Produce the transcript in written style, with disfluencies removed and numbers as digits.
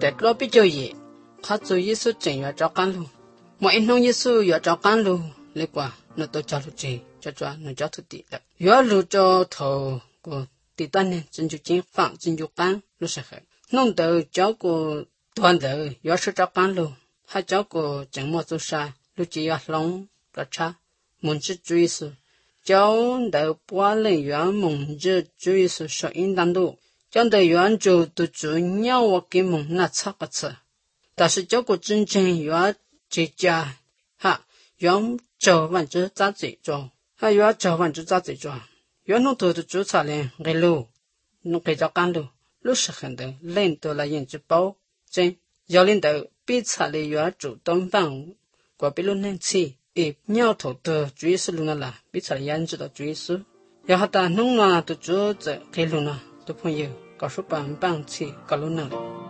แต่ก็ไปเจอเย่ข้าจะยิสุเจียจอกันลูมออินงยิสุยจอกันลูเล็กว่าหนูตัวจอลุเจจ้าหนูจอทุติละยอลูจอเธอก็ติดตั้งเนี่ยจึงจุจิงฟังจึงจุกันรู้สึกน้องเตอเจ้าก็ตัวเตอยอสุจอกันลูให้เจ้าก็จังมัวตุชาลูจียลงกระชามุนจิจุยสุเจ้าเตอปัวเลยยอมุนจิจุยสุชอินดันดูเจ้าเตอยอนจูตุจุเนียวกิมุนนัดชักกะ但是这个真正要节家哈，要早晚就咋子做，还要早晚就咋子做，要弄多的做茶嘞，给路，弄给着干路，路是很的，领导来研究包，真要领导比茶嘞要主动帮，过比路能吃，鸟头的主要是路那啦，比茶研究的主要是，要好的弄啊，都做着给路呢，都朋友，告诉帮帮吃，搞路呢。